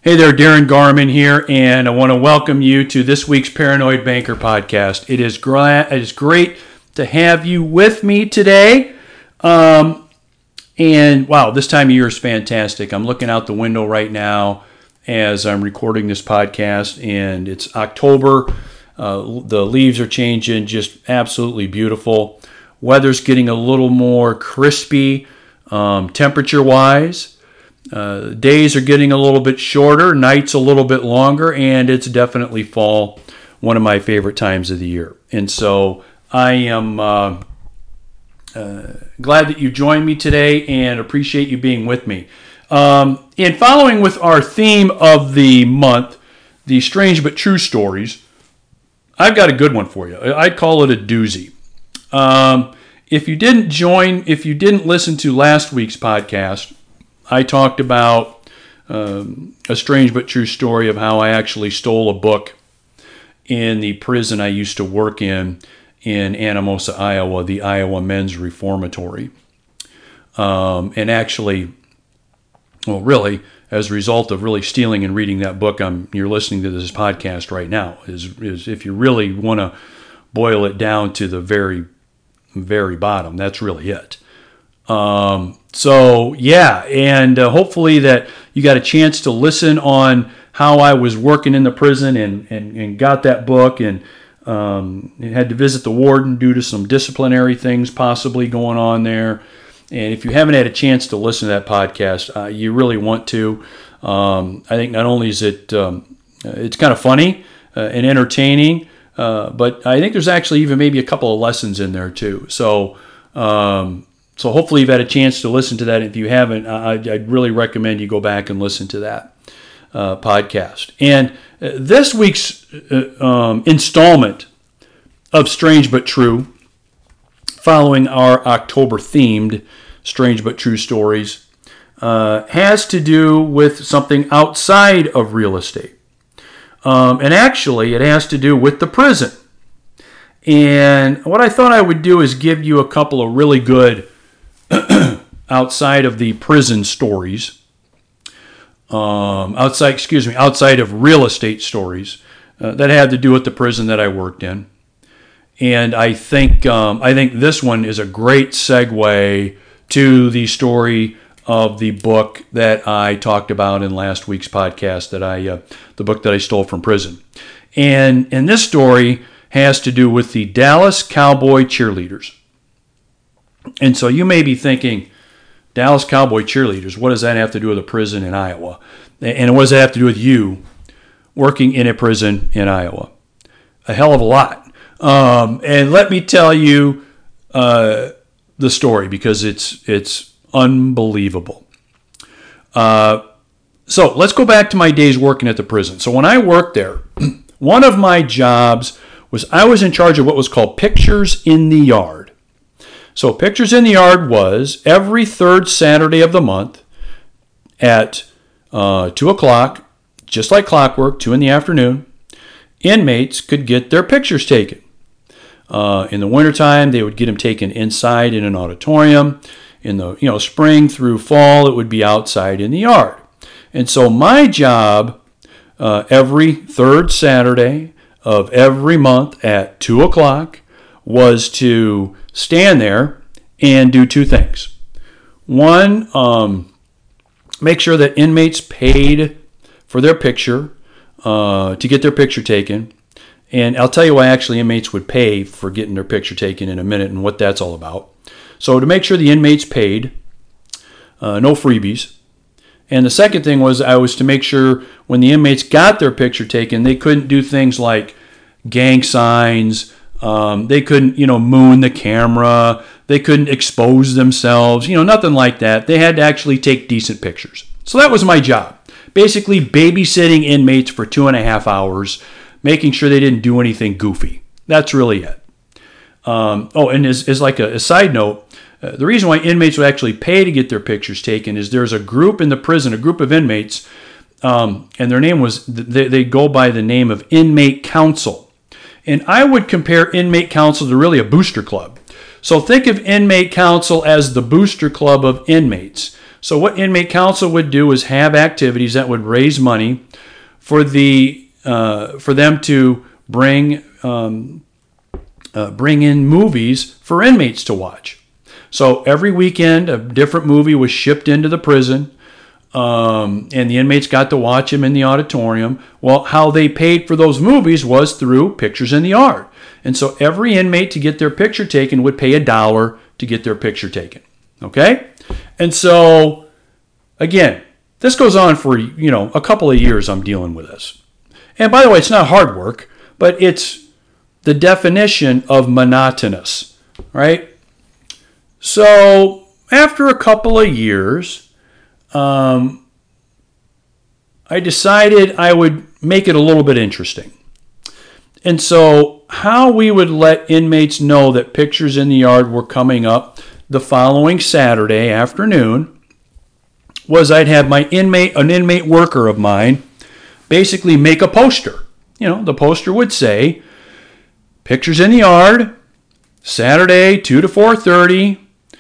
Hey there, Darren Garman here, and I want to welcome you to this week's Paranoid Banker podcast. It is great to have you with me today. And wow, this time of year is fantastic. I'm looking out the window right now as I'm recording this podcast, and it's October. The leaves are changing, just absolutely beautiful. Weather's getting a little more crispy temperature-wise. Days are getting a little bit shorter, nights a little bit longer, and it's definitely fall, one of my favorite times of the year. And so I am glad that you joined me today and appreciate you being with me. And following with our theme of the month, the strange but true stories, I've got a good one for you. I'd call it a doozy. If you didn't listen to last week's podcast, I talked about a strange but true story of how I actually stole a book in the prison I used to work in Anamosa, Iowa, the Iowa Men's Reformatory. And actually, well, really, as a result of really stealing and reading that book, you're listening to this podcast right now, is if you really want to boil it down to the very, very bottom, that's really it. So yeah, and hopefully that you got a chance to listen on how I was working in the prison and got that book and had to visit the warden due to some disciplinary things possibly going on there. And if you haven't had a chance to listen to that podcast, you really want to. I think not only is it it's kind of funny and entertaining, but I think there's actually even maybe a couple of lessons in there too. So hopefully you've had a chance to listen to that. If you haven't, I'd really recommend you go back and listen to that podcast. And this week's installment of Strange But True, following our October-themed Strange But True stories, has to do with something outside of real estate. And actually, it has to do with the prison. And what I thought I would do is give you a couple of really good outside of the prison stories, outside of real estate stories that had to do with the prison that I worked in. And I think this one is a great segue to the story of the book that I talked about in last week's podcast, the book that I stole from prison. And this story has to do with the Dallas Cowboy cheerleaders. And so you may be thinking, Dallas Cowboy cheerleaders, what does that have to do with a prison in Iowa? And what does that have to do with you working in a prison in Iowa? A hell of a lot. And let me tell you the story, because it's unbelievable. So let's go back to my days working at the prison. So when I worked there, one of my jobs was I was in charge of what was called Pictures in the Yard. So Pictures in the Yard was every third Saturday of the month at 2 o'clock, just like clockwork, 2 in the afternoon, inmates could get their pictures taken. In the wintertime, they would get them taken inside in an auditorium. In the spring through fall, it would be outside in the yard. And so my job every third Saturday of every month at 2 o'clock was to stand there and do two things. One, make sure that inmates paid for their picture to get their picture taken. And I'll tell you why actually inmates would pay for getting their picture taken in a minute and what that's all about. So to make sure the inmates paid, no freebies. And the second thing was I was to make sure when the inmates got their picture taken, they couldn't do things like gang signs. They couldn't, moon the camera. They couldn't expose themselves, nothing like that. They had to actually take decent pictures. So that was my job. Basically babysitting inmates for 2.5 hours, making sure they didn't do anything goofy. That's really it. And as like a side note, the reason why inmates would actually pay to get their pictures taken is there's a group in the prison, a group of inmates, and their name was, they go by the name of Inmate Council. And I would compare Inmate Council to really a booster club. So think of Inmate Council as the booster club of inmates. So what inmate council would do is have activities that would raise money for them to bring in movies for inmates to watch. So every weekend, a different movie was shipped into the prison, and the inmates got to watch them in the auditorium. Well, how they paid for those movies was through Pictures in the Yard. And so every inmate to get their picture taken would pay $1 to get their picture taken. Okay? And so, again, this goes on for, a couple of years I'm dealing with this. And by the way, it's not hard work, but it's the definition of monotonous, right? So after a couple of years, I decided I would make it a little bit interesting. And so how we would let inmates know that Pictures in the Yard were coming up the following Saturday afternoon was I'd have an inmate worker of mine, basically make a poster. The poster would say, Pictures in the Yard, Saturday, 2 to 4:30,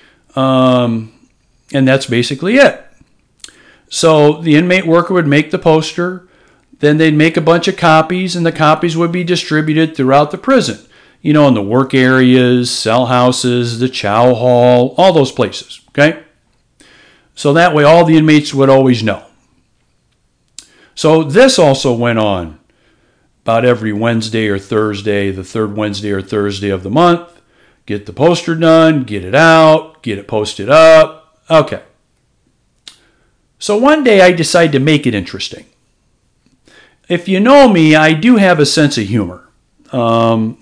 and that's basically it. So the inmate worker would make the poster, then they'd make a bunch of copies, and the copies would be distributed throughout the prison. In the work areas, cell houses, the chow hall, all those places, okay? So that way all the inmates would always know. So this also went on about every Wednesday or Thursday, the third Wednesday or Thursday of the month. Get the poster done, get it out, get it posted up. Okay. So one day I decided to make it interesting. If you know me, I do have a sense of humor. And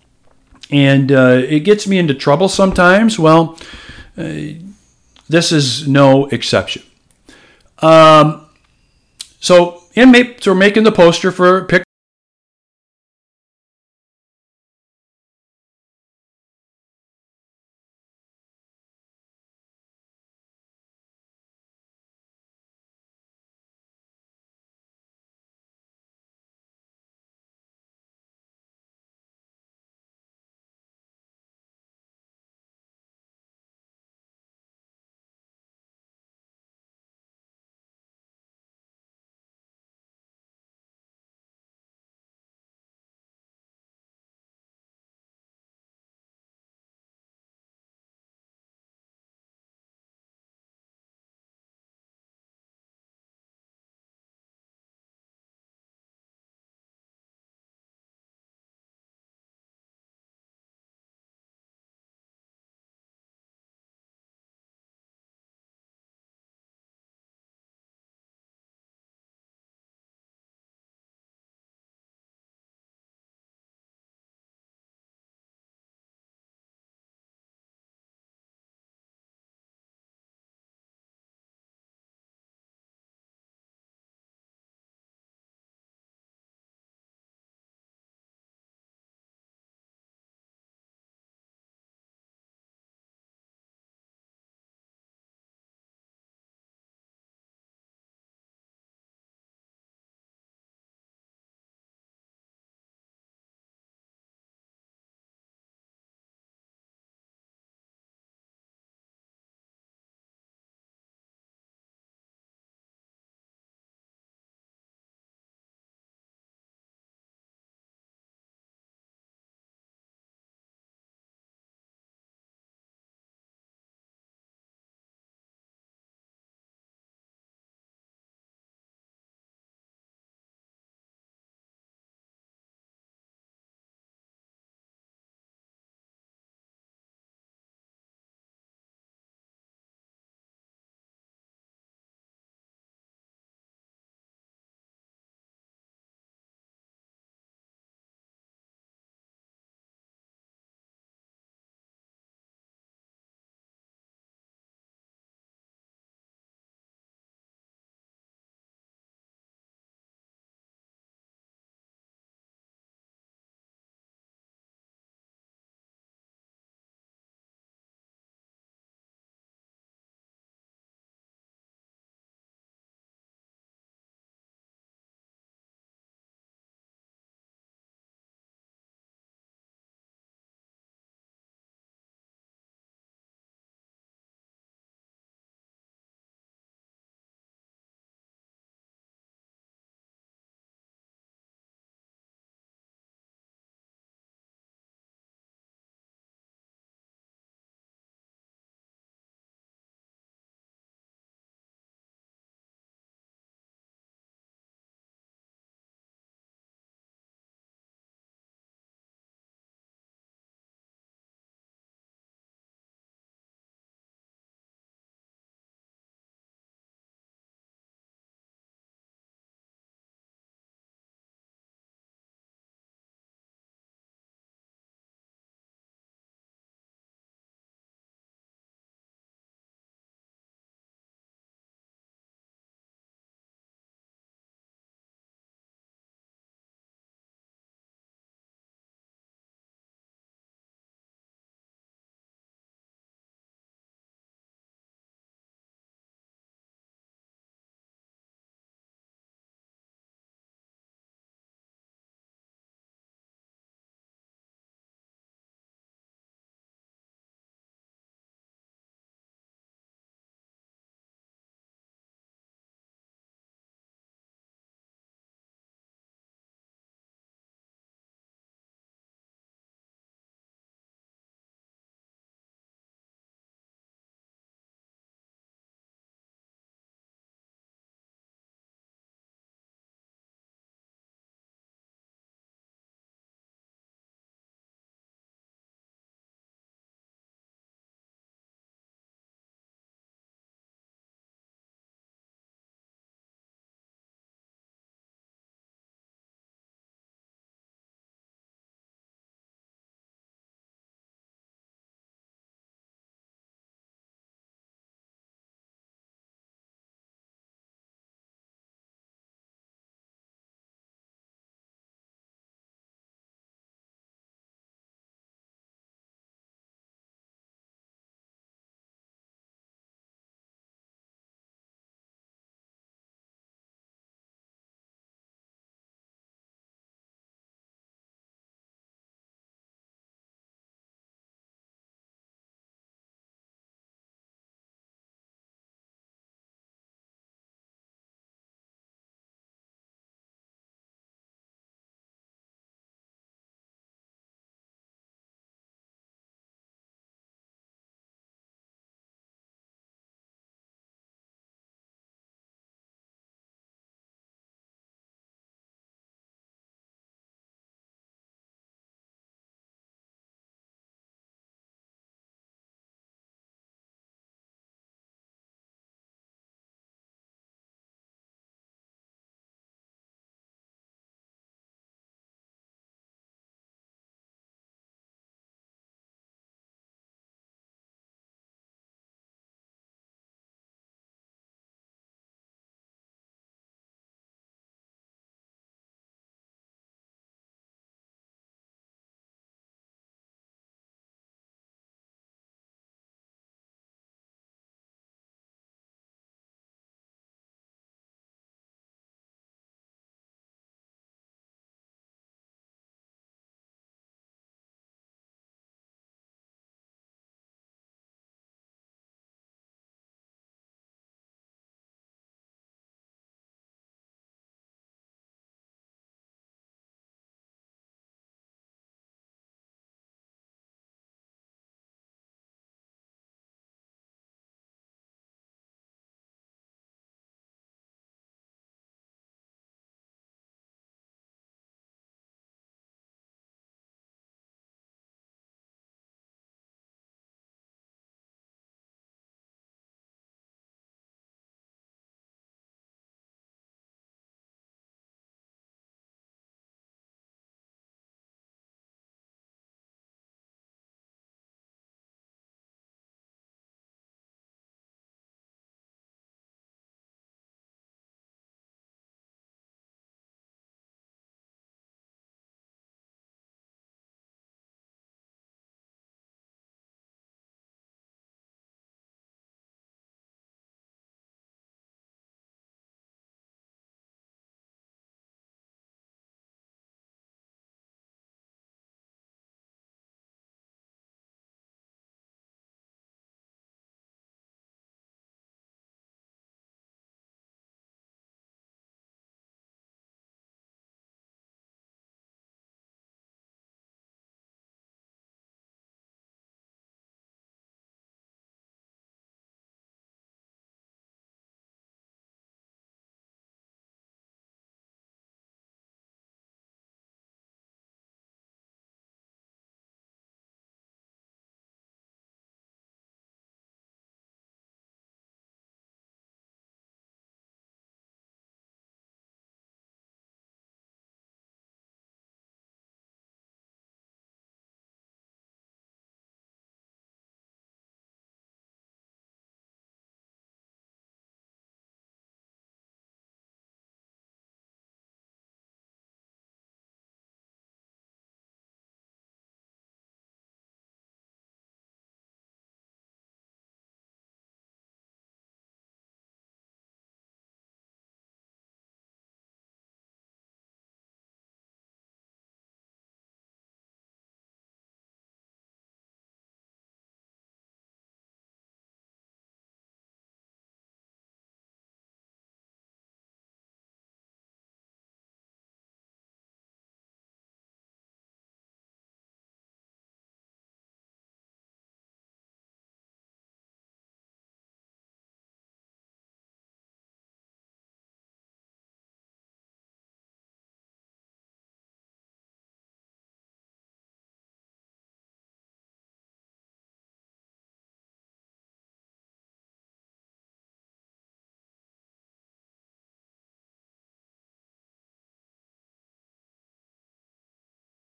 it gets me into trouble sometimes. Well, this is no exception. So inmates were making the poster for